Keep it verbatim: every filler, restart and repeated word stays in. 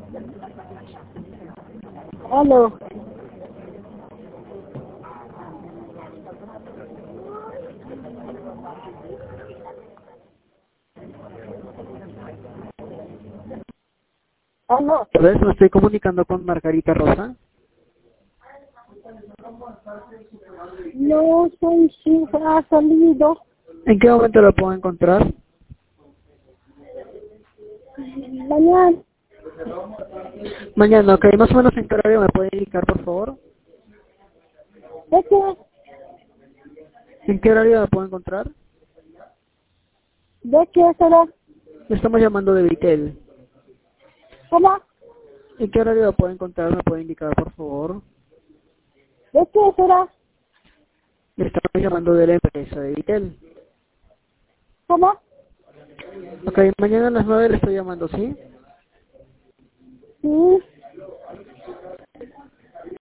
Aló. Aló. Entonces me estoy comunicando con Margarita Rosa. No soy si ha salido. ¿En qué momento lo puedo encontrar? Mañana. Mañana, ok. Más o menos en qué horario me puede indicar, por favor. ¿De qué? ¿En qué horario la puedo encontrar? ¿De qué será? Le estamos llamando de Vitel. ¿Cómo? ¿En qué horario la puedo encontrar? ¿Me puede indicar, por favor? ¿De qué será? Le estamos llamando de la empresa de Vitel. ¿Cómo? Ok, mañana a las nueve le estoy llamando, ¿sí? Sí.